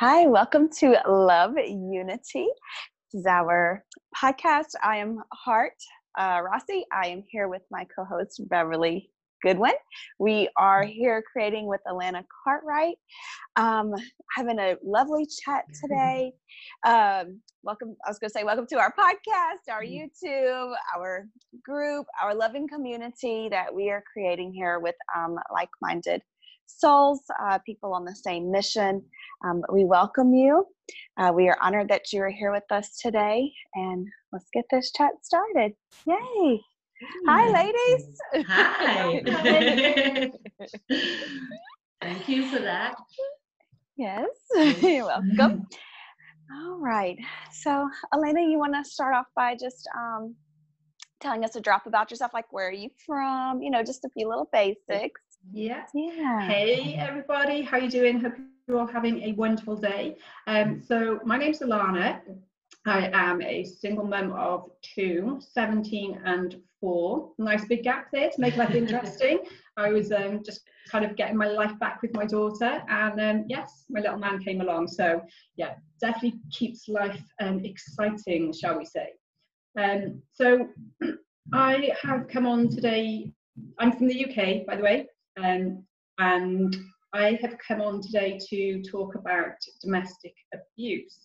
Hi, welcome to Love Unity. This is our podcast. I am Hart Rossi. I am here with my co-host Beverly Goodwin. We are here creating with Alana Cartwright. Having a lovely chat today. Welcome. I was going to say welcome to our podcast, our YouTube, our group, our loving community that we are creating here with like-minded souls, people on the same mission. We welcome you. We are honored that you are here with us today, and let's get this chat started. Yay! Hi, ladies. Hi. Thank you for that. Yes, you're welcome. All right. So, Elena, you want to start off by just telling us a drop about yourself, like where are you from? You know, just a few little basics. Yeah. Yeah. Hey, everybody. How you doing? Hope you're all having a wonderful day. So my name's Alana. I am a single mum of two, 17 and 4. Nice big gap there to make life interesting. I was just kind of getting my life back with my daughter, and yes, my little man came along. So yeah, definitely keeps life exciting, shall we say. So I have come on today. I'm from the UK, by the way, and I have come on today to talk about domestic abuse.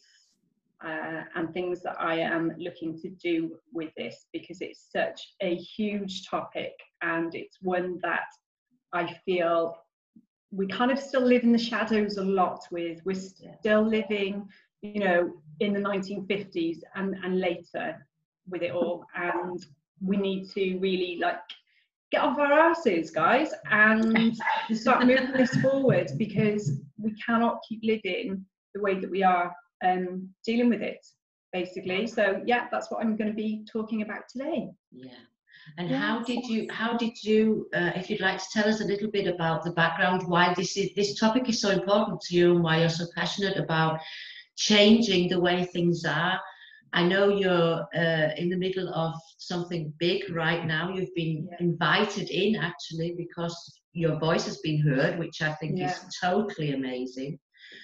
And things that I am looking to do with this, because it's such a huge topic, and it's one that I feel we kind of still live in the shadows a lot with. We're still living, you know, in the 1950s and later with it all, and we need to really get off our asses, guys, and start moving this forward, because we cannot keep living the way that we are dealing with it, basically. So yeah, that's what I'm going to be talking about today. Yeah. And how did you if you'd like to tell us a little bit about the background, why this topic is so important to you, and why you're so passionate about changing the way things are. I know you're in the middle of something big right now. You've been invited in, actually, because your voice has been heard, which I think is totally amazing.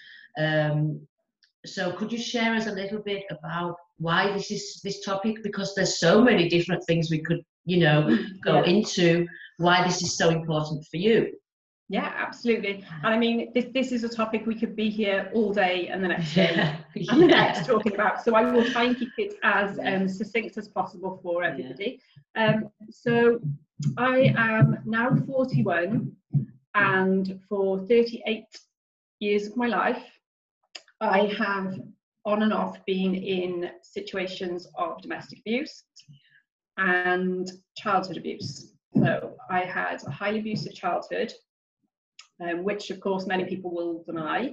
So could you share us a little bit about why this topic, because there's so many different things we could, go into, why this is so important for you? Yeah, absolutely. And I mean, this is a topic we could be here all day and the next day and the next talking about. So I will try and keep it as succinct as possible for everybody. So I am now 41, and for 38 years of my life, I have on and off been in situations of domestic abuse and childhood abuse. So I had a highly abusive childhood, which of course many people will deny,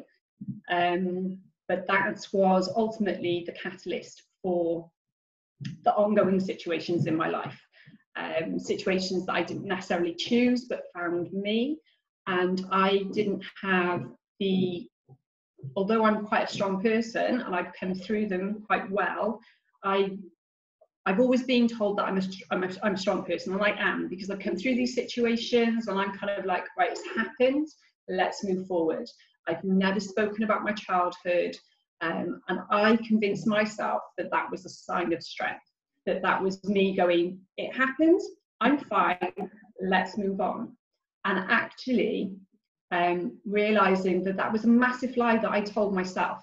but that was ultimately the catalyst for the ongoing situations in my life, situations that I didn't necessarily choose but found me. And I didn't have although I'm quite a strong person and I've come through them quite well, I've always been told that I'm a strong person, and I am, because I've come through these situations and I'm kind of like, right, it's happened, let's move forward. I've never spoken about my childhood, and I convinced myself that that was a sign of strength, that was me going, it happened, I'm fine, let's move on. And actually realizing that was a massive lie that I told myself.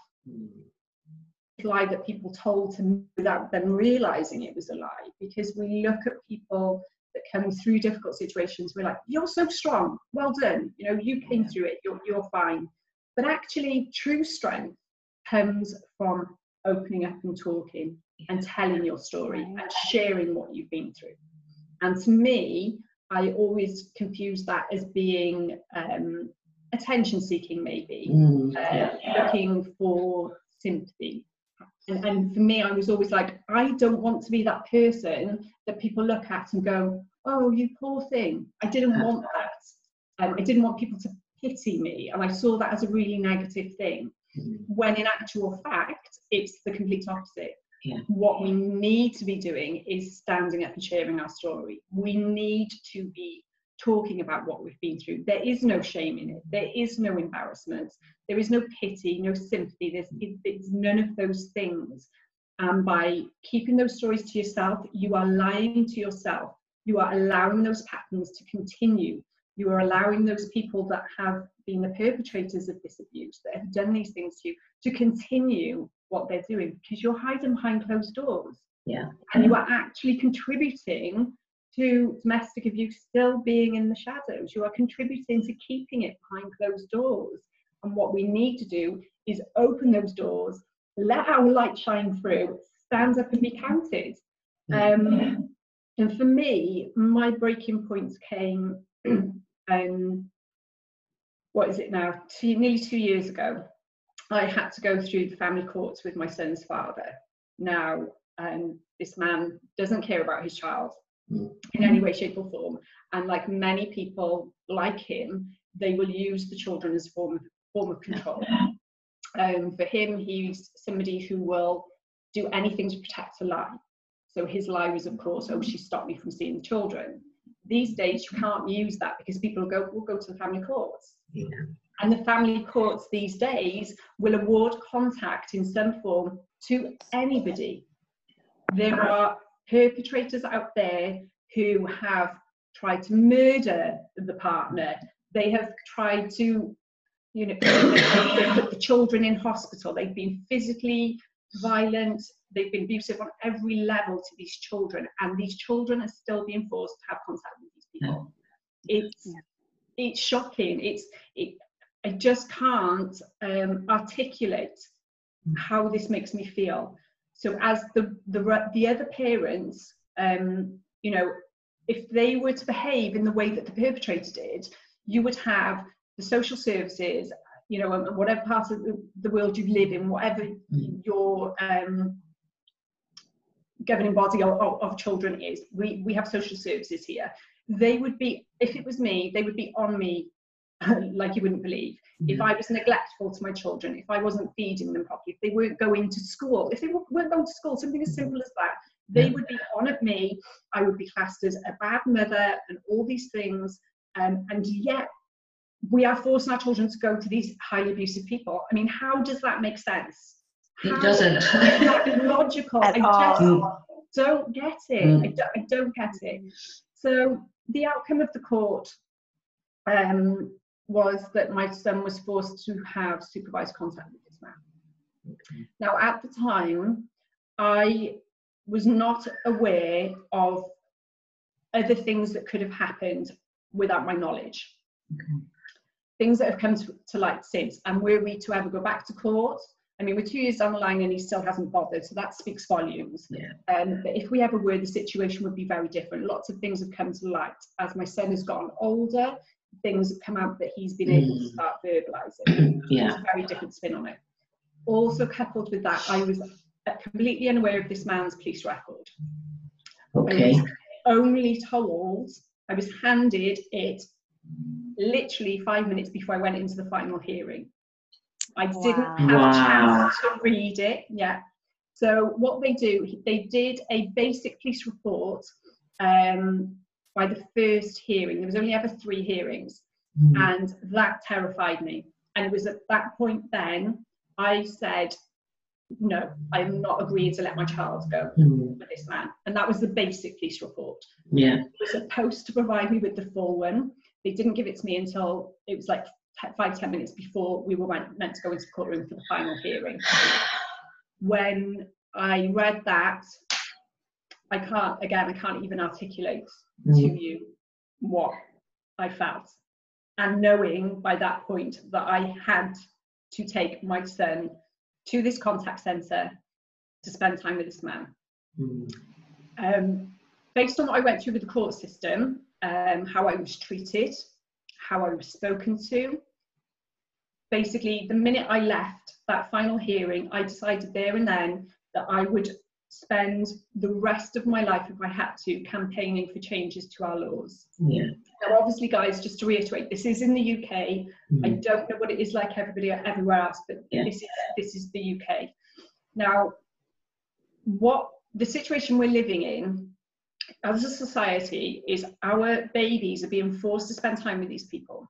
Lie that people told to me without them realizing it was a lie, because we look at people that come through difficult situations, we're like, you're so strong, well done, you came through it, you're fine. But actually true strength comes from opening up and talking and telling your story and sharing what you've been through. And to me, I always confuse that as being attention seeking, maybe, looking for sympathy. And for me, I was always like, I don't want to be that person that people look at and go, oh, you poor thing. I didn't want that. I didn't want people to pity me. And I saw that as a really negative thing, when in actual fact, it's the complete opposite. Yeah. What we need to be doing is standing up and sharing our story. We need to be talking about what we've been through. There is no shame in it. There is no embarrassment. There is no pity, no sympathy. There's none of those things. And by keeping those stories to yourself, you are lying to yourself. You are allowing those patterns to continue. You are allowing those people that have been the perpetrators of this abuse, that have done these things to you, to continue what they're doing, because you're hiding behind closed doors. Yeah. And you are actually contributing to domestic abuse still being in the shadows. You are contributing to keeping it behind closed doors. And what we need to do is open those doors, let our light shine through, stand up and be counted. And for me, my breaking points came, what is it now, nearly 2 years ago. I had to go through the family courts with my son's father. Now, this man doesn't care about his child in any way, shape or form. And like many people like him, they will use the children as a form of control. For him, he's somebody who will do anything to protect a lie. So his lie was, of course, oh, she stopped me from seeing the children. These days, you can't use that because people will go to the family courts. Yeah. And the family courts these days will award contact in some form to anybody. There are perpetrators out there who have tried to murder the partner. They have tried to, you know, put the children in hospital. They've been physically violent. They've been abusive on every level to these children, and these children are still being forced to have contact with these people. It's shocking. I just can't articulate how this makes me feel. So as the other parents, you know, if they were to behave in the way that the perpetrator did, you would have the social services, you know, and whatever part of the world you live in, whatever your governing body of children is, we have social services here. They would be, if it was me, they would be on me like you wouldn't believe. If I was neglectful to my children, if I wasn't feeding them properly, if they weren't going to school, if they weren't going to school, something as simple as that, they would be on at me. I would be classed as a bad mother and all these things. And yet we are forcing our children to go to these highly abusive people. I mean, how does that make sense? It doesn't. It's not logical. I just don't get it. I don't get it. So the outcome of the court was that my son was forced to have supervised contact with this man. Now, at the time, I was not aware of other things that could have happened without my knowledge. Things that have come to light since. And were we to ever go back to court, I mean, we're 2 years down the line and he still hasn't bothered, so that speaks volumes. But if we ever were, the situation would be very different. Lots of things have come to light. As my son has gotten older, things have come out that he's been able to start verbalising. There's a very different spin on it. Also coupled with that, I was completely unaware of this man's police record. Okay. I was only told, I was handed it literally 5 minutes before I went into the final hearing. I didn't have a chance to read it. So what they do, they did a basic police report by the first hearing. There was only ever 3 hearings, and that terrified me. And it was at that point then I said, no, I am not agreeing to let my child go with this man. And that was the basic police report. They were supposed to provide me with the full one. They didn't give it to me until it was like 5-10 minutes before we were meant to go into the courtroom for the final hearing. When I read that, I can't even articulate to you what I felt. And knowing by that point that I had to take my son to this contact centre to spend time with this man. Based on what I went through with the court system, how I was treated, how I was spoken to, basically the minute I left that final hearing, I decided there and then that I would spend the rest of my life, if I had to, campaigning for changes to our laws. Now obviously, guys, just to reiterate, this is in the UK. I don't know what it is like everywhere else, but this is the UK. Now, what the situation we're living in as a society, is our babies are being forced to spend time with these people.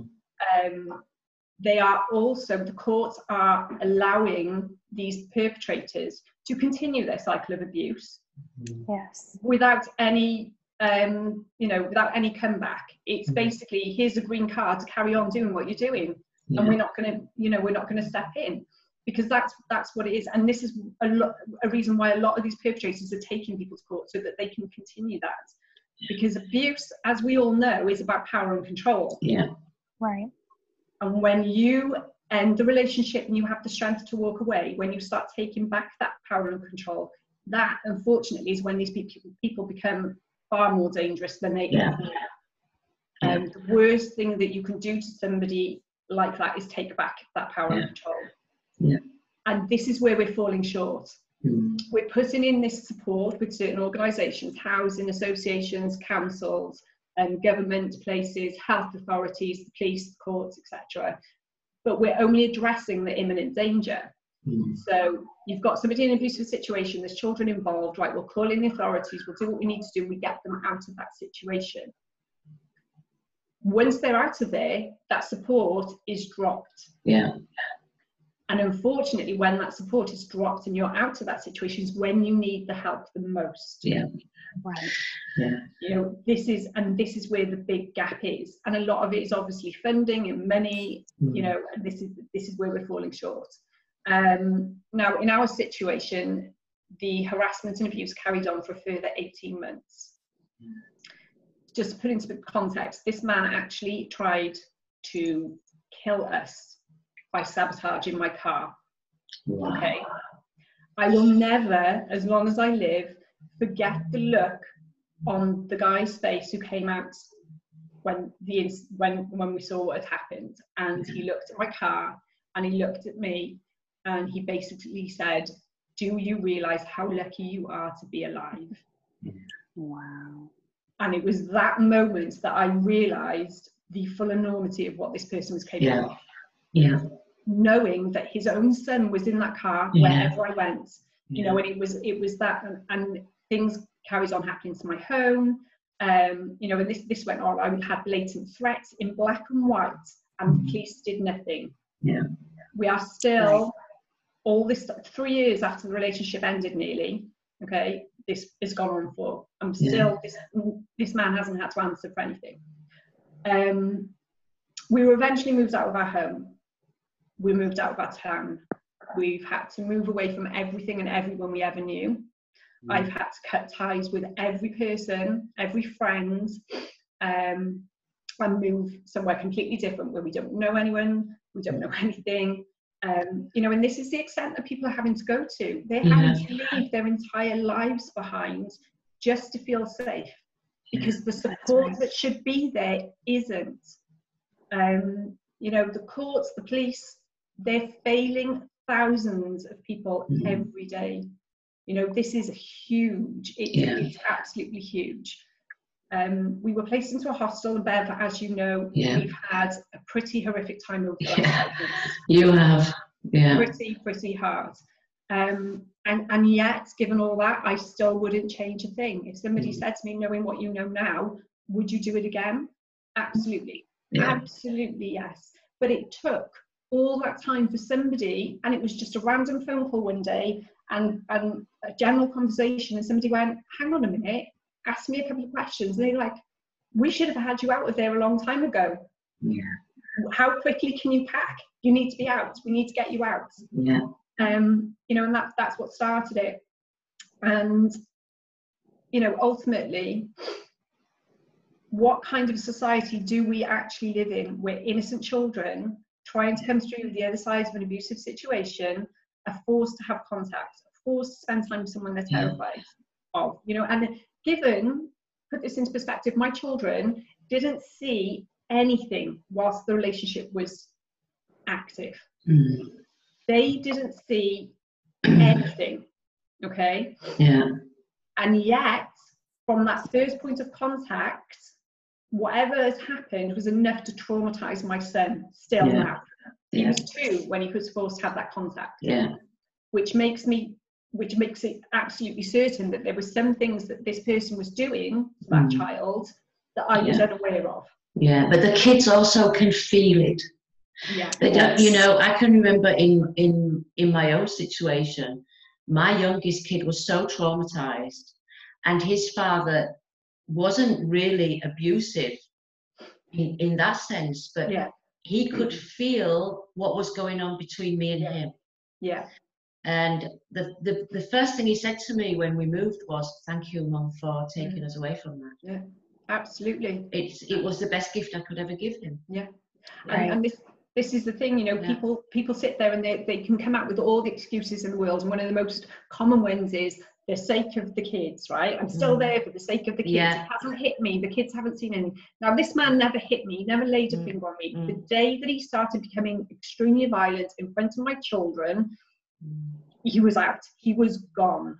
They are also, the courts are allowing these perpetrators to continue their cycle of abuse. Yes. Without any, without any comeback. It's basically, here's a green card to carry on doing what you're doing, and we're not going to step in, because that's what it is. And this is a reason why a lot of these perpetrators are taking people to court, so that they can continue that. Because abuse, as we all know, is about power and control. Yeah. Right. And when you end the relationship and you have the strength to walk away, when you start taking back that power and control, that unfortunately is when these people become far more dangerous than they ever were. And the worst thing that you can do to somebody like that is take back that power and control. Yeah. And this is where we're falling short. We're putting in this support with certain organisations, housing associations, councils, government places, health authorities, the police, courts, etc. But we're only addressing the imminent danger. So you've got somebody in an abusive situation, there's children involved, right, we'll call in the authorities, we'll do what we need to do, we get them out of that situation. Once they're out of there, that support is dropped. Yeah. And unfortunately, when that support is dropped and you're out of that situation is when you need the help the most. Yeah. Right. Yeah. This is where the big gap is. And a lot of it is obviously funding and money, and this is where we're falling short. Now, in our situation, the harassment and abuse carried on for a further 18 months. Just to put into context, this man actually tried to kill us by sabotaging my car. Wow. Okay. I will never, as long as I live, forget the look on the guy's face who came out when we saw what had happened. And he looked at my car and he looked at me and he basically said, "Do you realise how lucky you are to be alive?" Wow. And it was that moment that I realised the full enormity of what this person was capable of. Yeah. Knowing that his own son was in that car wherever I went, and it was that, and things carried on happening to my home, and this went on. I had blatant threats in black and white, and the police did nothing. Yeah, we are still all this 3 years after the relationship ended, nearly. Okay, this has gone on for. I'm still this man hasn't had to answer for anything. We were eventually moved out of our home. We moved out of our town. We've had to move away from everything and everyone we ever knew. I've had to cut ties with every person, every friend, and move somewhere completely different where we don't know anyone, we don't know anything. And this is the extent that people are having to go to. They're having to leave their entire lives behind just to feel safe, because the support that should be there isn't. The courts, the police, they're failing thousands of people every day. This is huge. It's absolutely huge. We were placed into a hostel in Bev, as you know. We've had a pretty horrific time over the last 5 months. You have, Pretty hard. And yet, given all that, I still wouldn't change a thing. If somebody said to me, knowing what you know now, would you do it again? Absolutely. Absolutely, yes. But it took all that time for somebody, and it was just a random phone call one day and a general conversation, and somebody went, "Hang on a minute," asked me a couple of questions, and they were like, "We should have had you out of there a long time ago. How quickly can you pack? You need to be out. We need to get you out." And that's what started it. And ultimately, what kind of society do we actually live in where innocent children trying to come through the other side of an abusive situation are forced to have contact, forced to spend time with someone they're terrified of? And put this into perspective, my children didn't see anything whilst the relationship was active. They didn't see anything, okay? And yet, from that first point of contact, whatever has happened was enough to traumatize my son still now. He was 2 when he was forced to have that contact. Which makes me which makes it absolutely certain that there were some things that this person was doing to that child that I was unaware of. Yeah, but the kids also can feel it. Yeah. They don't, you know, I can remember in my own situation, my youngest kid was so traumatized, and his father wasn't really abusive in that sense, but he could feel what was going on between me and him. Yeah. And the first thing he said to me when we moved was, "Thank you, Mum, for taking us away from that." Yeah, absolutely. It was the best gift I could ever give him. Yeah. Right. And this is the thing, you know, people sit there and they can come out with all the excuses in the world, and one of the most common ones is the sake of the kids, right? I'm still there for the sake of the kids. It hasn't hit me. The kids haven't seen anything. Now, this man never hit me, never laid a finger on me. The day that he started becoming extremely violent in front of my children, he was out. He was gone.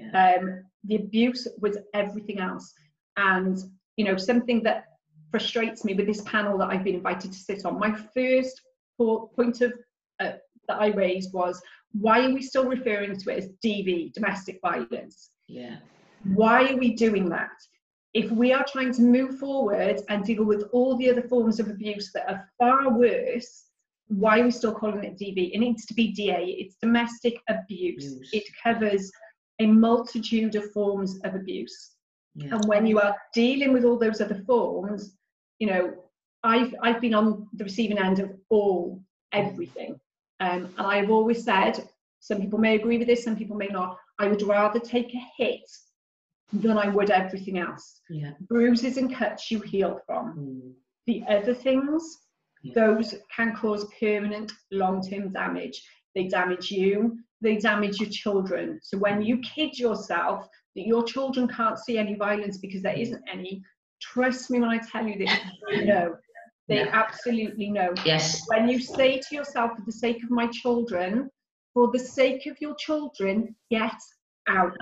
The abuse was everything else. And, you know, something that frustrates me with this panel that I've been invited to sit on, my first point of that I raised was, why are we still referring to it as DV, domestic violence? Yeah. Why are we doing that? If we are trying to move forward and deal with all the other forms of abuse that are far worse, why are we still calling it DV? It needs to be DA. It's domestic abuse. It covers a multitude of forms of abuse. Yeah. And when you are dealing with all those other forms, you know, I've been on the receiving end of everything. And I've always said, some people may agree with this, some people may not, I would rather take a hit than I would everything else. Yeah. Bruises and cuts you heal from. The other things, those can cause permanent long-term damage. They damage you, they damage your children. So when you kid yourself that your children can't see any violence because there isn't any, trust me when I tell you this, they know. They absolutely know. Yes. When you say to yourself, for the sake of my children, for the sake of your children, get out.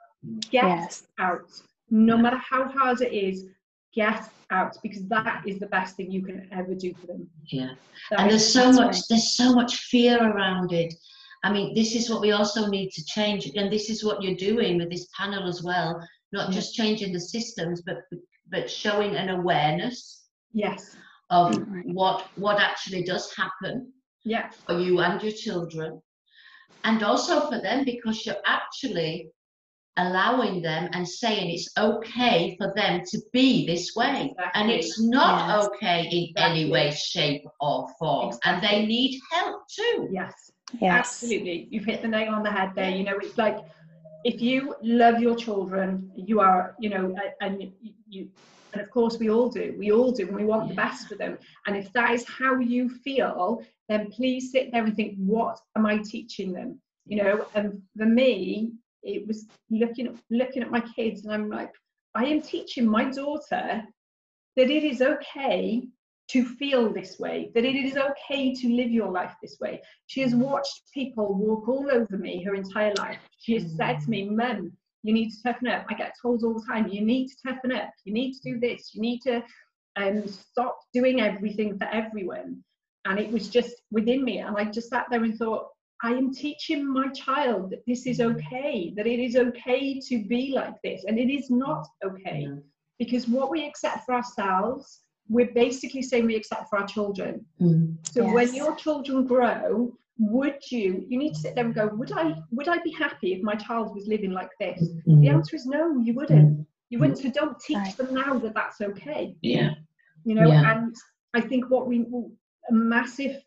Get out. No matter how hard it is, get out, because that is the best thing you can ever do for them. Yeah. And there's so much fear around it. I mean, this is what we also need to change, and this is what you're doing with this panel as well. Not just changing the systems, but showing an awareness. Yes. Of what actually does happen for you and your children, and also for them, because you're actually allowing them and saying it's okay for them to be this way. Exactly. And it's not okay in any way, shape or form. Exactly. And they need help too. Yes, absolutely. You've hit the nail on the head there. You know, it's like, if you love your children, you are, you know, and of course we all do, and we want the best for them. And if that is how you feel, then please sit there and think, what am I teaching them? You know, and for me, it was looking at my kids, and I'm like, I am teaching my daughter that it is okay to feel this way, that it is okay to live your life this way. She has watched people walk all over me her entire life. She has said to me, Mum, you need to toughen up. I get told all the time, you need to toughen up. You need to do this. You need to stop doing everything for everyone. And it was just within me. And I just sat there and thought, I am teaching my child that this is okay, that it is okay to be like this. And it is not okay. Because what we accept for ourselves, we're basically saying we accept for our children. So when your children grow, you need to sit there and go, would I be happy if my child was living like this? The answer is no, you wouldn't. You wouldn't. So don't teach them now that that's okay. You know, and I think a massive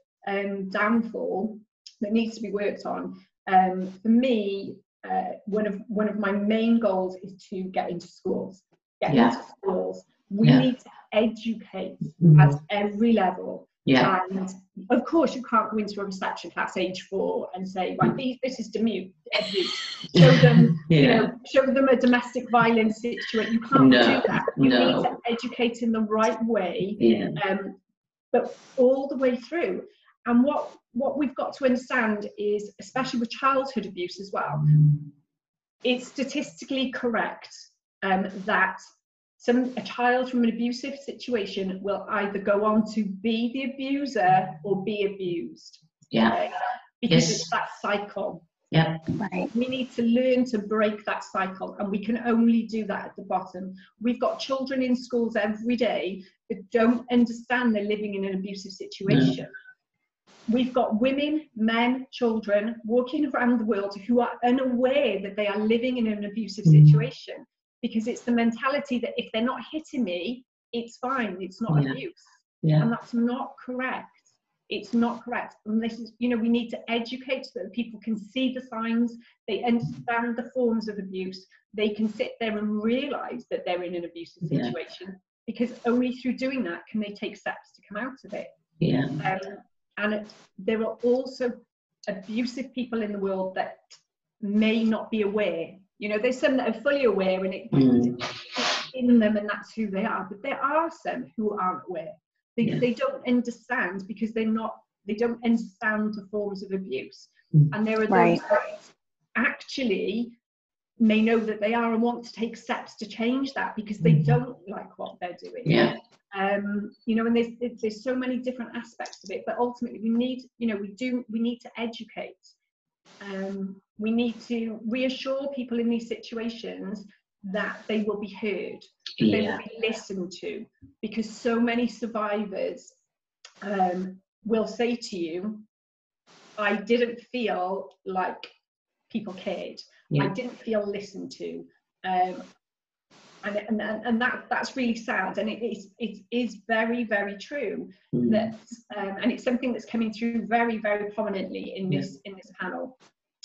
downfall that needs to be worked on, for me, one of my main goals is to get into schools. Into schools. We need to educate at every level. And of course, you can't go into a reception class age 4 and say, right, this is abuse. Show them, you know, show them a domestic violence situation. You can't do that. You need to educate in the right way, but all the way through. And what we've got to understand is, especially with childhood abuse as well, it's statistically correct that a child from an abusive situation will either go on to be the abuser or be abused. Right? Because it's that cycle. Yeah. Right. We need to learn to break that cycle, and we can only do that at the bottom. We've got children in schools every day that don't understand they're living in an abusive situation. We've got women, men, children walking around the world who are unaware that they are living in an abusive situation, because it's the mentality that if they're not hitting me, it's fine, it's not abuse. And that's not correct. It's not correct. And this is, you know, we need to educate so that people can see the signs, they understand the forms of abuse, they can sit there and realise that they're in an abusive situation, because only through doing that can they take steps to come out of it. And there are also abusive people in the world that may not be aware. You know, there's some that are fully aware and it's in them and that's who they are. But there are some who aren't aware. They don't understand because they don't understand the forms of abuse. And there are those that actually may know that they are and want to take steps to change that because they don't like what they're doing. You know, and there's so many different aspects of it, but ultimately we need, you know, we need to educate. We need to reassure people in these situations that they will be heard, that they will be listened to, because so many survivors will say to you, I didn't feel like people cared. I didn't feel listened to. And that's really sad, and it is very, very true that and it's something that's coming through very, very prominently in this panel.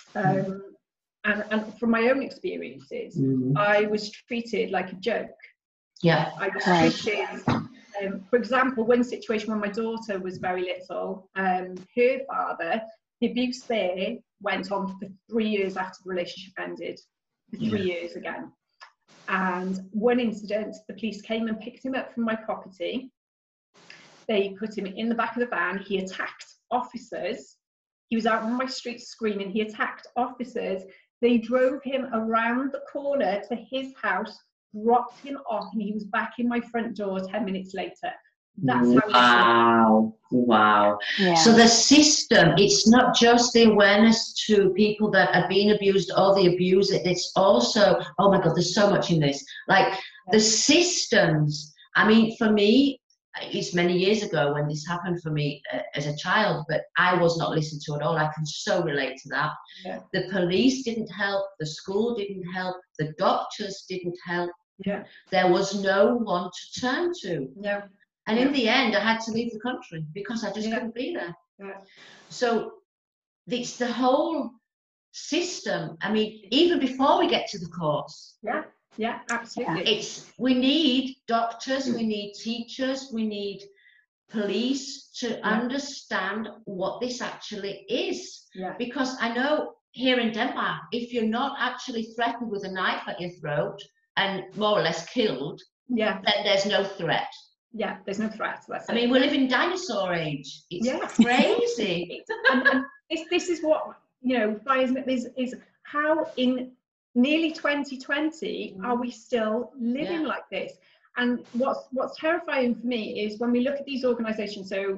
And from my own experiences, I was treated like a joke. I was treated, for example, one situation when my daughter was very little, her father, the abuse there went on for 3 years after the relationship ended, for 3 years again. And one incident, the police came and picked him up from my property. They put him in the back of the van. He attacked officers. He was out on my street screaming. He attacked officers. They drove him around the corner to his house, dropped him off, and he was back in my front door 10 minutes later. That's how wow. So the system, it's not just the awareness to people that are being abused or the abuser, it's also, oh my God, there's so much in this. Like the systems, I mean, for me, it's many years ago when this happened for me as a child, but I was not listened to at all. I can so relate to that. The police didn't help, the school didn't help, the doctors didn't help. There was no one to turn to. And in the end, I had to leave the country because I just couldn't be there. So it's the whole system. I mean, even before we get to the courts. Absolutely. We need doctors, we need teachers, we need police to understand what this actually is. Because I know here in Denmark, if you're not actually threatened with a knife at your throat and more or less killed, then there's no threat. There's no threat. I mean, we live in dinosaur age. It's crazy. and this is what, you know, fires me is how in nearly 2020 are we still living like this? And what's terrifying for me is when we look at these organisations. So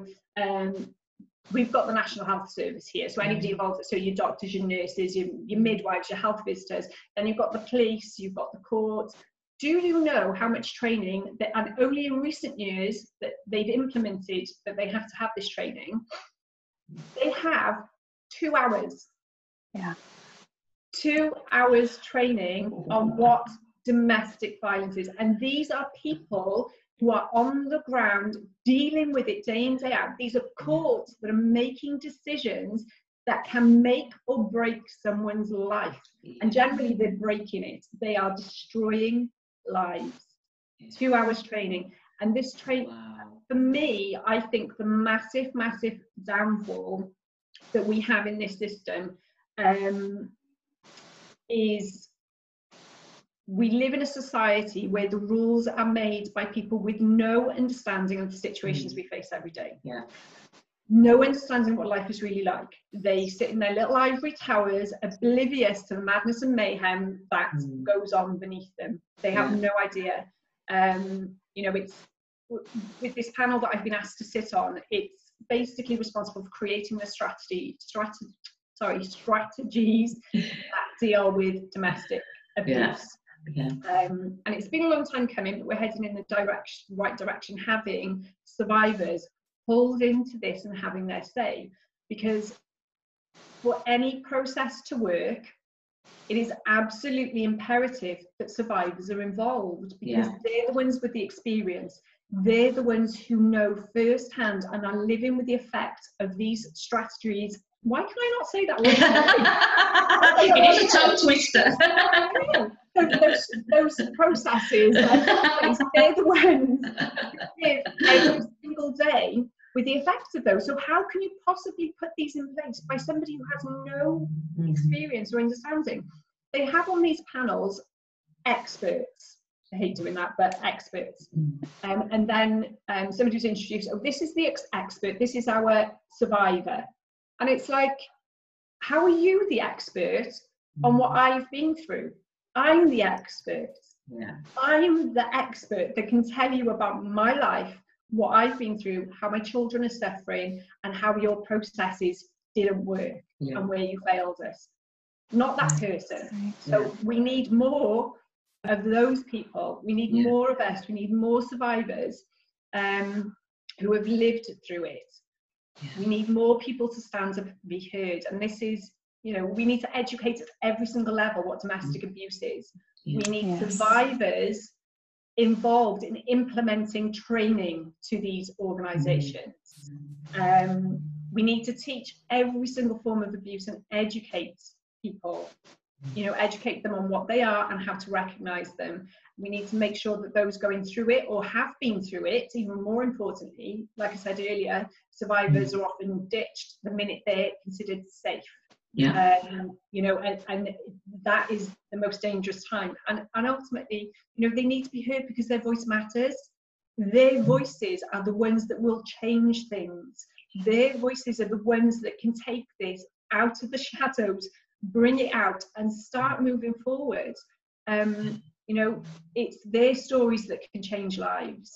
we've got the National Health Service here. So anybody involved, so your doctors, your nurses, your midwives, your health visitors. Then you've got the police, you've got the courts. Do you know how much training that, and only in recent years that they've implemented that they have to have this training? They have 2 hours. 2 hours training on what domestic violence is. And these are people who are on the ground dealing with it day in, day out. These are courts that are making decisions that can make or break someone's life. And generally they're breaking it. They are destroying lives. 2 hours training. And this training, for me, I think the massive downfall that we have in this system is we live in a society where the rules are made by people with no understanding of the situations we face every day. No understanding what life is really like. They sit in their little ivory towers, oblivious to the madness and mayhem that goes on beneath them. They have no idea. You know, it's with this panel that I've been asked to sit on, it's basically responsible for creating the strategies that deal with domestic abuse. Yeah. And it's been a long time coming, but we're heading in the right direction, having survivors hold into this and having their say. Because for any process to work, it is absolutely imperative that survivors are involved, because they're the ones with the experience. They're the ones who know firsthand and are living with the effect of these strategies. Why can I not say that word? It is a tongue twister. those processes, they're the ones live every single day with the effects of those. So how can you possibly put these in place by somebody who has no experience or understanding? They have on these panels experts. I hate doing that, but experts. And then somebody was introduced, oh, this is the expert, this is our survivor. And it's like, how are you the expert on what I've been through? I'm the expert. Yeah. I'm the expert that can tell you about my life, what I've been through, how my children are suffering, and how your processes didn't work and where you failed us. Not that person. So we need more of those people. We need more of us. We need more survivors who have lived through it. We need more people to stand up and be heard. And this is, we need to educate at every single level what domestic abuse is. We need survivors involved in implementing training to these organisations. We need to teach every single form of abuse and educate people, educate them on what they are and how to recognise them. We need to make sure that those going through it or have been through it, even more importantly, like I said earlier, survivors are often ditched the minute they're considered safe. And that is the most dangerous time. And ultimately, they need to be heard because their voice matters. Their voices are the ones that will change things. Their voices are the ones that can take this out of the shadows, bring it out and start moving forward. It's their stories that can change lives.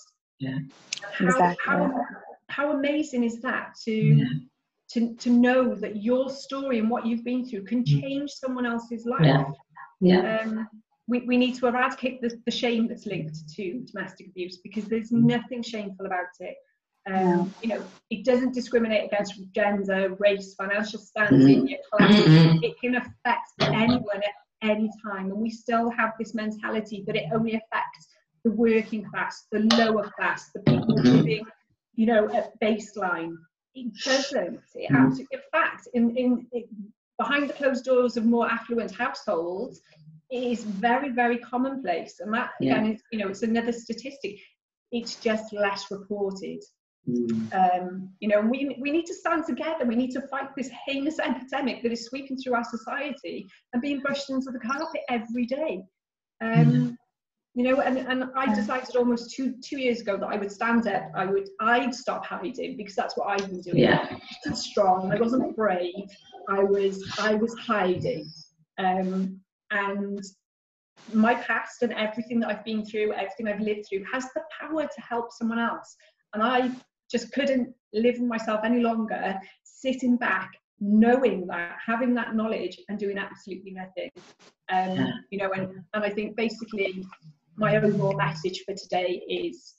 How amazing is that to know that your story and what you've been through can change someone else's life. We need to eradicate the shame that's linked to domestic abuse, because there's nothing shameful about it. It doesn't discriminate against gender, race, financial standing, your class. It can affect anyone at any time, and we still have this mentality that it only affects the working class, the lower class, the people living, at baseline. It doesn't. It absolutely, in fact, in behind the closed doors of more affluent households, it is very, very commonplace, and that again is, it's another statistic. It's just less reported. And we need to stand together. We need to fight this heinous epidemic that is sweeping through our society and being brushed into the carpet every day. And I decided almost two years ago that I would stand up. I'd stop hiding, because that's what I've been doing. I wasn't strong. I wasn't brave. I was hiding. And my past and everything that I've been through, everything I've lived through, has the power to help someone else. And I just couldn't live with myself any longer, sitting back, knowing that, having that knowledge and doing absolutely nothing. And I think basically my overall message for today is,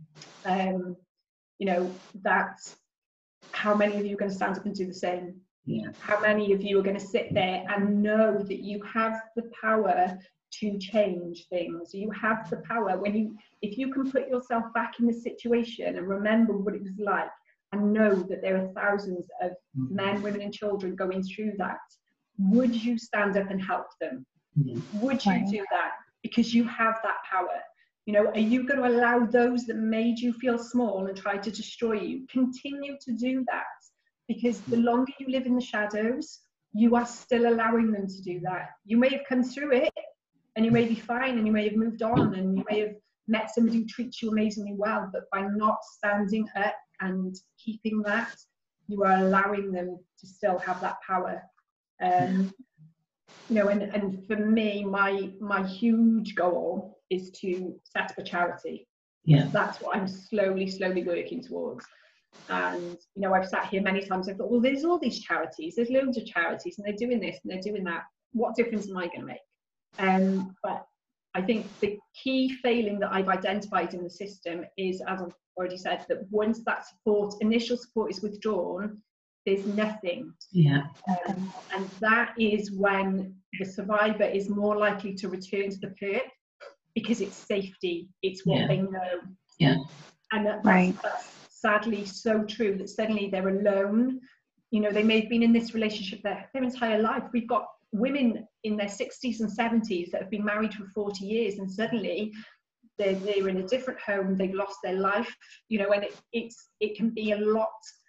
that how many of you are going to stand up and do the same? How many of you are going to sit there and know that you have the power to change things? You have the power if you can put yourself back in the situation and remember what it was like, and know that there are thousands of men, women and children going through that. Would you stand up and help them? Would you do that? Because you have that power. Are you going to allow those that made you feel small and tried to destroy you continue to do that? Because the longer you live in the shadows, you are still allowing them to do that. You may have come through it and you may be fine and you may have moved on and you may have met somebody who treats you amazingly well, but by not standing up and keeping that, you are allowing them to still have that power. And for me, my huge goal is to set up a charity. That's what I'm slowly working towards. And, you know, I've sat here many times, I thought, well, there's all these charities, there's loads of charities, and they're doing this and they're doing that. What difference am I going to make? But I think the key failing that I've identified in the system is, as I've already said, that once that support, initial support, is withdrawn, there's nothing. Yeah. And that is when the survivor is more likely to return to the PERP, because it's safety, it's what they know. Yeah. And that's sadly so true, that suddenly they're alone. You know, they may have been in this relationship their entire life. We've got women in their 60s and 70s that have been married for 40 years, and suddenly they're in a different home, they've lost their life, you know, and it can be a lot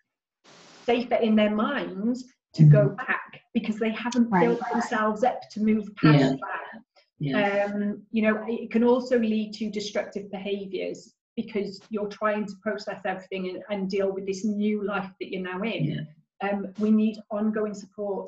safer in their minds to go back, because they haven't built themselves up to move past that. You know, it can also lead to destructive behaviours, because you're trying to process everything and deal with this new life that you're now in. We need ongoing support.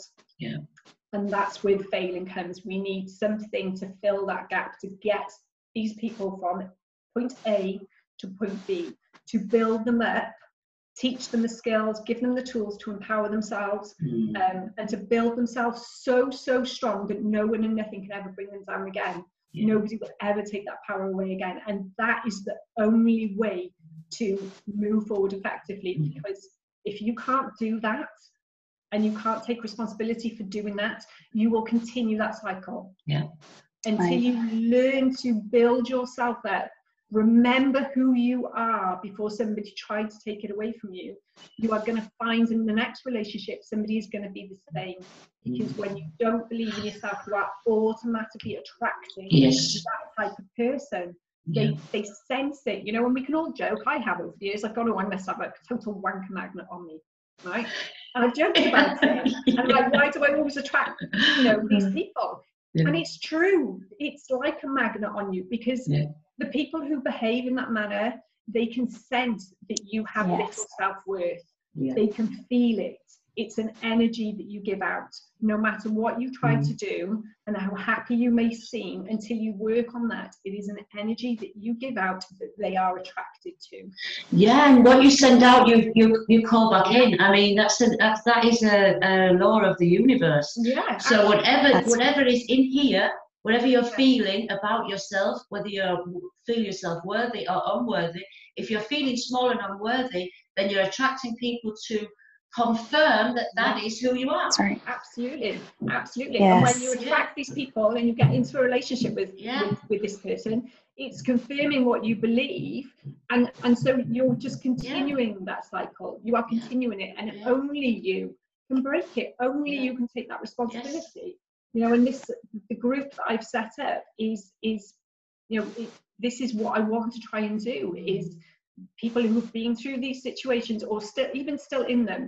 And that's where the failing comes. We need something to fill that gap, to get these people from point A to point B, to build them up, teach them the skills, give them the tools to empower themselves, and to build themselves so strong that no one and nothing can ever bring them down again. Nobody will ever take that power away again. And that is the only way to move forward effectively, because if you can't do that, and you can't take responsibility for doing that, you will continue that cycle. Until you learn to build yourself up, remember who you are before somebody tried to take it away from you. You are going to find in the next relationship, somebody is going to be the same. Because when you don't believe in yourself, you are automatically attracting that type of person. They sense it, you know, and we can all joke. I have over the years, I've gone, oh, I must have a total wanker magnet on me, right? And I've joked about it. And like, why do I always attract, you know, these people? And it's true. It's like a magnet on you, because the people who behave in that manner, they can sense that you have little self-worth. They can feel it. It's an energy that you give out, no matter what you try to do and how happy you may seem. Until you work on that, it is an energy that you give out that they are attracted to. And what you send out, you call back in. I mean, that is a law of the universe. So whatever is in here, whatever you're feeling about yourself, whether you feel yourself worthy or unworthy, if you're feeling small and unworthy, then you're attracting people to confirm that is who you are. Absolutely. And when you attract these people and you get into a relationship with this person, it's confirming what you believe, and so you're just continuing that cycle. You are continuing it, and only you can break it. Only you can take that responsibility. You know, and the group that I've set up is you know, this is what I want to try and do, is people who have been through these situations, or still in them,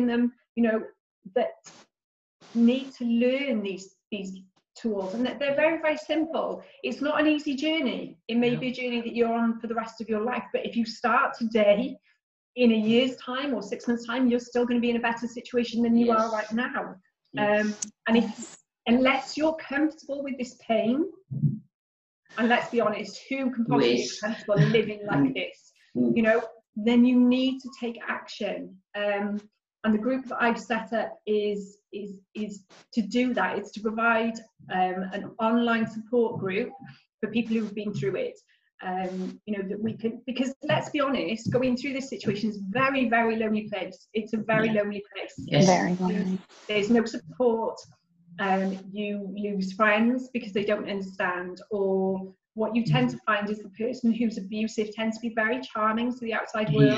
you know, that need to learn these tools, and that they're very simple. It's not an easy journey. It may be a journey that you're on for the rest of your life, but if you start today, in a year's time or 6 months' time, you're still going to be in a better situation than you are right now. And unless you're comfortable with this pain, and let's be honest, who can possibly be comfortable living like this? You know, then you need to take action. And the group that I've set up is to do that. It's to provide an online support group for people who've been through it. You know, that we can, because let's be honest, going through this situation is very lonely place. It's a very lonely place. Very lonely. There's no support. You lose friends because they don't understand, or what you tend to find is the person who's abusive tends to be very charming to the outside world.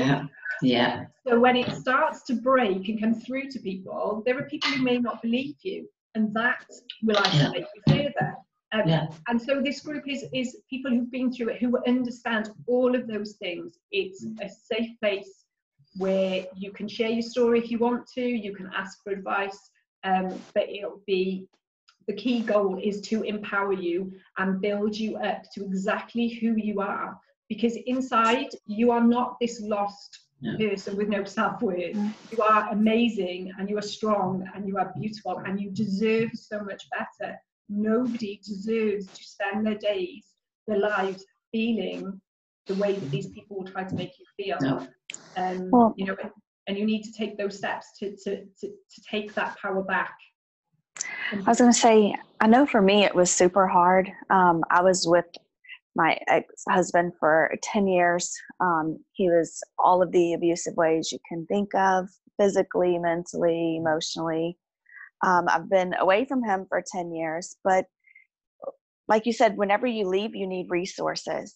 So when it starts to break and come through to people, there are people who may not believe you, and that will isolate you further. And so this group is people who've been through it, who understand all of those things. It's a safe place where you can share your story if you want to, you can ask for advice, but it'll be, the key goal is to empower you and build you up to exactly who you are, because inside you are not this lost person with no self-worth. You are amazing, and you are strong, and you are beautiful, and you deserve so much better. Nobody deserves to spend their lives feeling the way that these people will try to make you feel. No. You know, and you need to take those steps to take that power back. I was going to say, I know for me it was super hard. I was with my ex-husband for 10 years. He was all of the abusive ways you can think of, physically, mentally, emotionally. I've been away from him for 10 years, but like you said, whenever you leave, you need resources.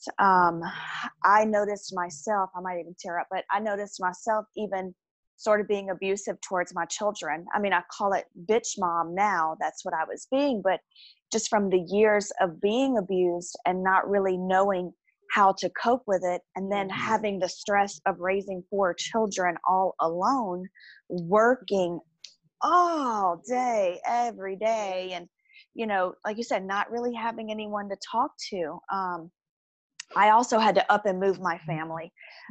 I noticed myself, I might even tear up, but I noticed myself even sort of being abusive towards my children. I mean, I call it bitch mom now. That's what I was being, but just from the years of being abused and not really knowing how to cope with it, and then having the stress of raising 4 children all alone, working all day, every day, and you know, like you said, not really having anyone to talk to. I also had to up and move my family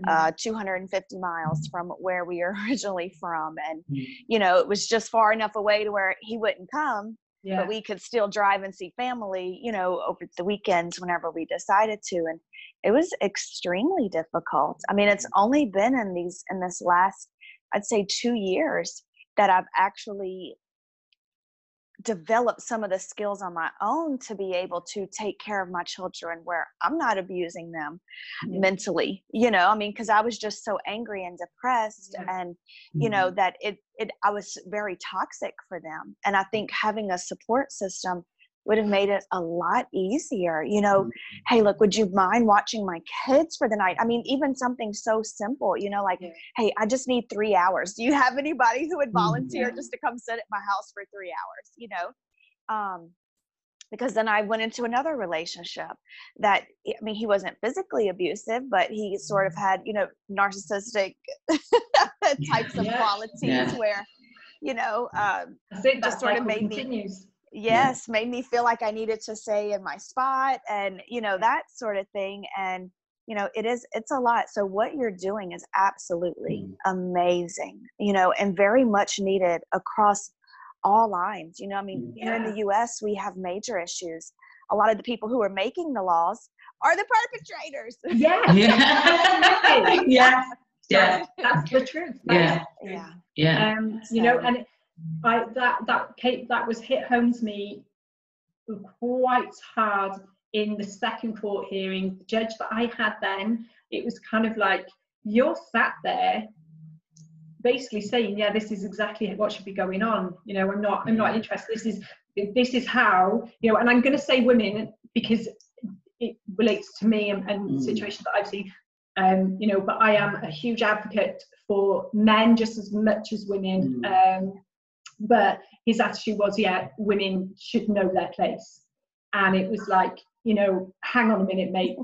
250 miles from where we are originally from. And, you know, it was just far enough away to where he wouldn't come, but we could still drive and see family, you know, over the weekends whenever we decided to. And it was extremely difficult. I mean, it's only been in this last, I'd say 2 years that I've actually develop some of the skills on my own to be able to take care of my children where I'm not abusing them mentally, you know, I mean, because I was just so angry and depressed and, you know, that I was very toxic for them. And I think having a support system would have made it a lot easier, you know, hey, look, would you mind watching my kids for the night? I mean, even something so simple, you know, like, hey, I just need 3 hours. Do you have anybody who would volunteer just to come sit at my house for 3 hours, you know? Because then I went into another relationship that, I mean, he wasn't physically abusive, but he sort of had, you know, narcissistic types of qualities where, you know, just sort of made me, made me feel like I needed to stay in my spot and, you know, that sort of thing. And, you know, it's a lot. So what you're doing is absolutely amazing, you know, and very much needed across all lines. You know, I mean, here in the US, we have major issues. A lot of the people who are making the laws are the perpetrators. That's the truth. You know, and that was hit home to me quite hard in the second court hearing. The judge that I had then, it was kind of like, you're sat there basically saying, yeah, this is exactly what should be going on. You know, I'm not interested. This is how, you know, and I'm going to say women because it relates to me and situations that I've seen. You know, but I am a huge advocate for men just as much as women. But his attitude was, women should know their place. And it was like, you know, hang on a minute, mate.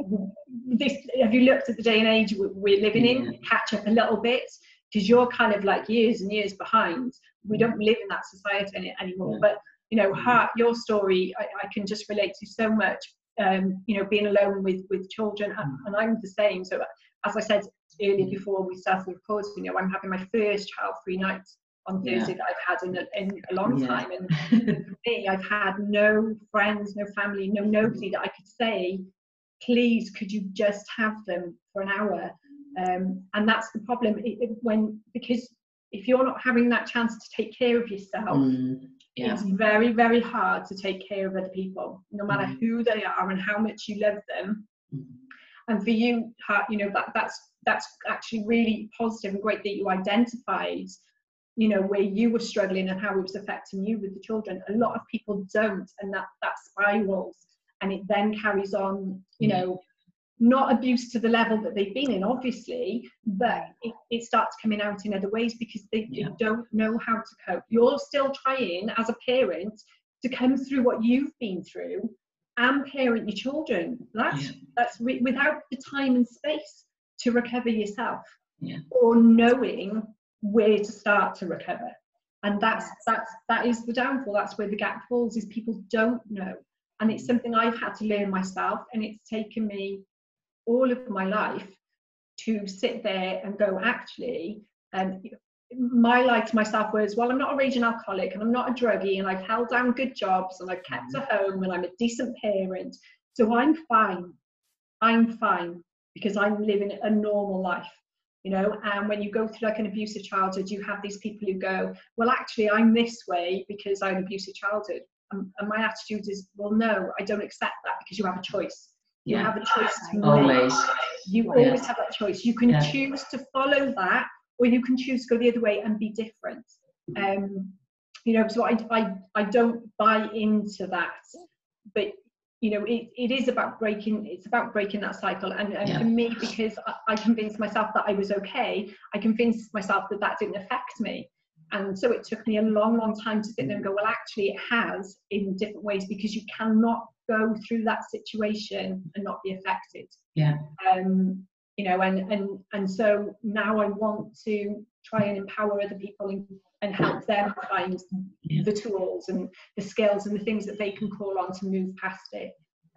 Have you looked at the day and age we're living in? Catch up a little bit, because you're kind of like years and years behind. We don't live in that society anymore. But, you know, your story, I can just relate to so much. You know, being alone with children, and I'm the same. So as I said earlier before we started recording, you know, I'm having my first child-free night on Thursday that I've had in a long time. And for me, I've had no friends, no family, nobody that I could say, please, could you just have them for an hour? And that's the problem because if you're not having that chance to take care of yourself, it's very, very hard to take care of other people, no matter who they are and how much you love them. And for you, you know, that's actually really positive and great that you identified, you know, where you were struggling and how it was affecting you with the children. A lot of people don't, and that spirals, and it then carries on, you know, not abuse to the level that they've been in, obviously, but it starts coming out in other ways because they don't know how to cope. You're still trying as a parent to come through what you've been through and parent your children. That's without the time and space to recover yourself, or knowing where to start to recover. And that is the downfall. That's where the gap falls, is people don't know. And it's something I've had to learn myself, and it's taken me all of my life to sit there and go, actually, my lie to myself was, well, I'm not a raging alcoholic and I'm not a druggie, and I've held down good jobs and I've kept a home and I'm a decent parent, so I'm fine. because I'm living a normal life, you know. And when you go through like an abusive childhood, you have these people who go, well, actually, I'm this way because I had an abusive childhood. And my attitude is, well, no, I don't accept that, because you have a choice. You have a choice to always. make. You always have that choice. You can choose to follow that, or you can choose to go the other way and be different. You know, so I don't buy into that. But you know, it is about breaking. It's about breaking that cycle. And for me, because I convinced myself that I was okay, I convinced myself that that didn't affect me. And so it took me a long, long time to sit there and go, well, actually, it has in different ways, because you cannot go through that situation and not be affected. You know, and so now I want to try and empower other people and help them find the tools and the skills and the things that they can call on to move past it.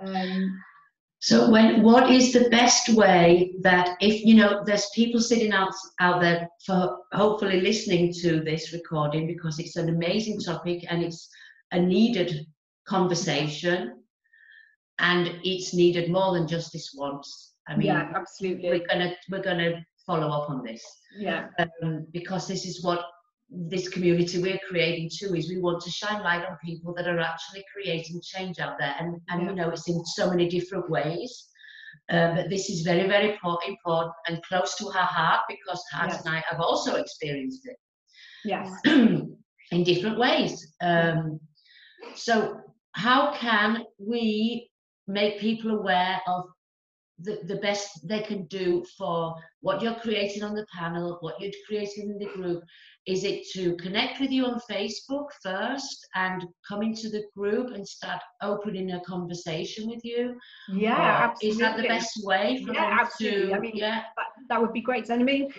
So what is the best way that, if, you know, there's people sitting out there for hopefully listening to this recording, because it's an amazing topic and it's a needed conversation, and it's needed more than just this once. I mean, yeah, absolutely. We're gonna follow up on this. Yeah. Because this is what this community we're creating too, is we want to shine light on people that are actually creating change out there, and you know, it's in so many different ways, but this is very, very important and close to our heart, because Hart and I have also experienced it. Yes. In different ways. So how can we make people aware of the best they can do for what you're creating on the panel, what you're creating in the group? Is it to connect with you on Facebook first and come into the group and start opening a conversation with you? Yeah, or absolutely. is that the best way for them absolutely. to, I mean, that would be great. And I mean,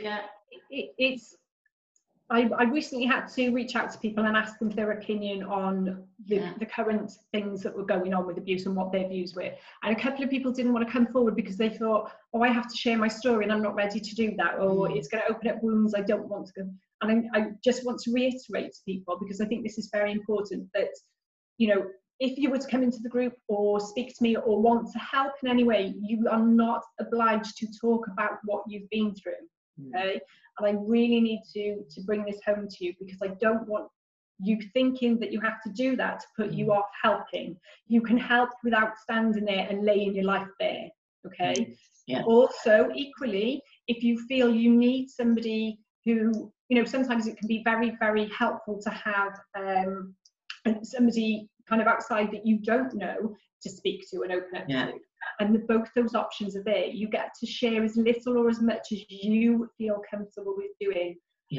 I recently had to reach out to people and ask them their opinion on the current things that were going on with abuse and what their views were. And a couple of people didn't want to come forward because they thought, oh, I have to share my story and I'm not ready to do that, or it's going to open up wounds I don't want to go. And I just want to reiterate to people, because I think this is very important, that, you know, if you were to come into the group or speak to me or want to help in any way, you are not obliged to talk about what you've been through. Okay? And I really need to bring this home to you, because I don't want you thinking that you have to do that to put you off helping. You can help without standing there and laying your life bare. Okay. Also, equally, if you feel you need somebody who, you know, sometimes it can be very, very helpful to have somebody kind of outside that you don't know to speak to and open up to. And both those options are there. You get to share as little or as much as you feel comfortable with doing.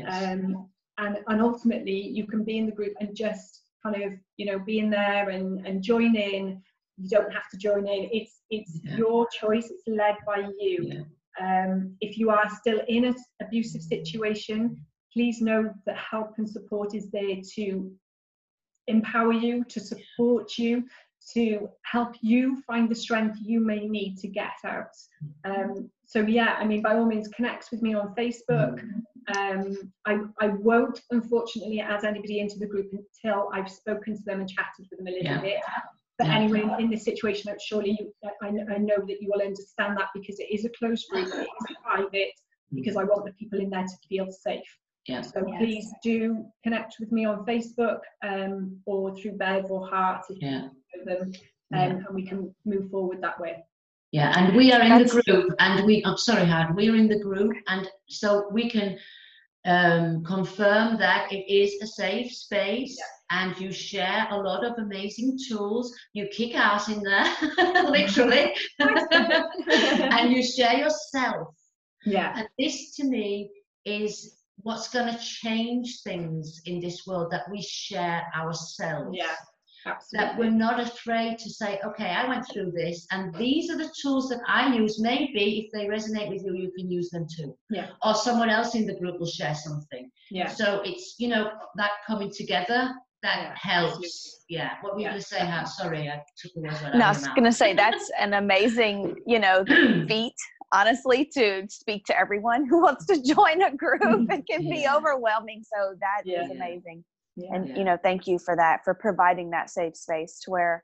And ultimately, you can be in the group and just kind of, you know, be in there and join in. You don't have to join in. It's your choice. It's led by you. If you are still in an abusive situation, please know that help and support is there to empower you, to support you, to help you find the strength you may need to get out. So yeah, I mean, by all means, connect with me on Facebook. I won't, unfortunately, add anybody into the group until I've spoken to them and chatted with them a little bit. But anyway, in this situation, surely I know that you will understand that, because it is a closed group, it is private, because I want the people in there to feel safe. So please do connect with me on Facebook, or through Bev or Hart if you know them, and we can move forward that way. And we are in the group, and I'm sorry, Hart, we're in the group, and so we can confirm that it is a safe space, and you share a lot of amazing tools. You kick ass in there, literally, and you share yourself. And this, to me, is what's going to change things in this world, that we share ourselves. Absolutely. That we're not afraid to say, okay, I went through this, and these are the tools that I use. Maybe if they resonate with you, you can use them too. Or someone else in the group will share something. So it's, you know, that coming together, that helps. Absolutely. What were you going to say, Hart? Sorry, I took the words right out of your mouth. No, I was going to say, that's an amazing, you know, feat, honestly, to speak to everyone who wants to join a group. It can be overwhelming. So that is amazing. And, you know, thank you for that, for providing that safe space to where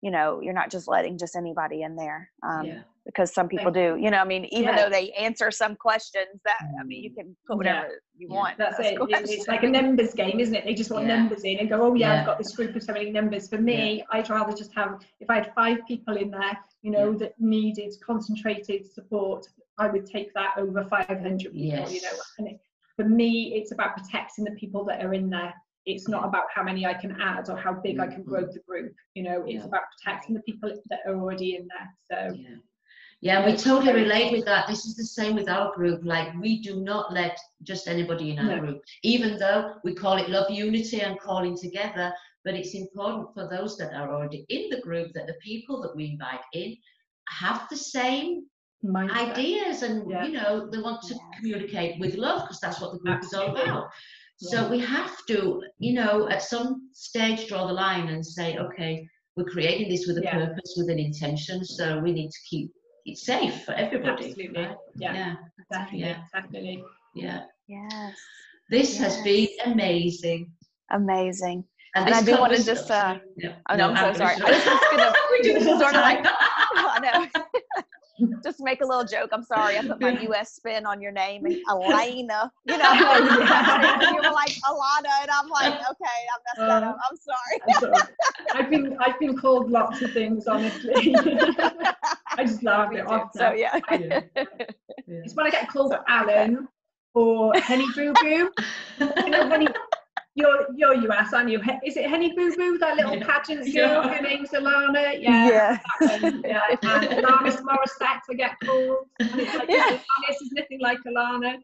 you're not just letting just anybody in there. Yeah. Because some people do, I mean, even though they answer some questions that, I mean, you can put whatever you want. That's it. It's like a numbers game, isn't it? They just want numbers in and go, oh yeah, I've got this group of so many numbers. For me, I'd rather just have, if I had 5 people in there, that needed concentrated support, I would take that over 500 people, and for me, it's about protecting the people that are in there. It's not about how many I can add or how big I can grow the group. It's about protecting the people that are already in there. So yeah, we totally relate with that. This is the same with our group. Like, we do not let just anybody in our group, even though we call it Love Unity and calling together. But it's important for those that are already in the group that the people that we invite in have the same ideas, and they want to communicate with love, because that's what the group is all about. So we have to, at some stage draw the line and say, okay, we're creating this with a purpose, with an intention, so we need to keep it safe for everybody. Absolutely. Right? Definitely. Yeah. Yes. This has been amazing. Amazing. And I do want to just, I'm so sorry. I was just going to sort of like, I know. Just make a little joke. I'm sorry. I put my U.S. spin on your name, and Elena. You were like Alana, and I'm like, okay, I messed that up. I'm sorry. I've been called lots of things, honestly. I just laugh it off. So yeah. It's when I get called Alan or Henny Boo Boo. Henny. You're US, aren't you? Is it Henny Boo Boo, that little pageant girl? Her name's Alana. Yeah. And Alanis Morissette, I get called. And it's like, Alanis is nothing like Alana.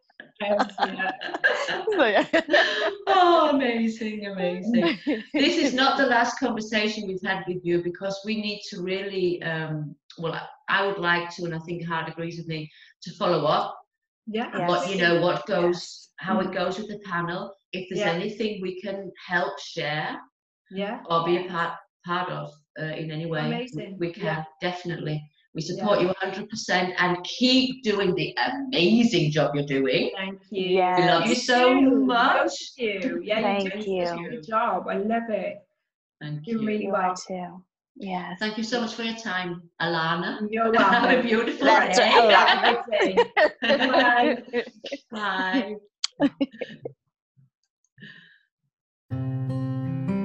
Oh, amazing. This is not the last conversation we've had with you, because we need to really, I would like to, and I think Hart agrees with me, to follow up. What goes, how it goes with the panel. If there's anything we can help share, or be a part of in any way, we can definitely. We support you 100%, and keep doing the amazing job you're doing. Thank you. We love you so much. Thank you. Yeah, you do such a good job. I love it. Thank you. Really well too. Yes. Thank you so much for your time, Alana. You're welcome. Have a beautiful day. Bye. Bye.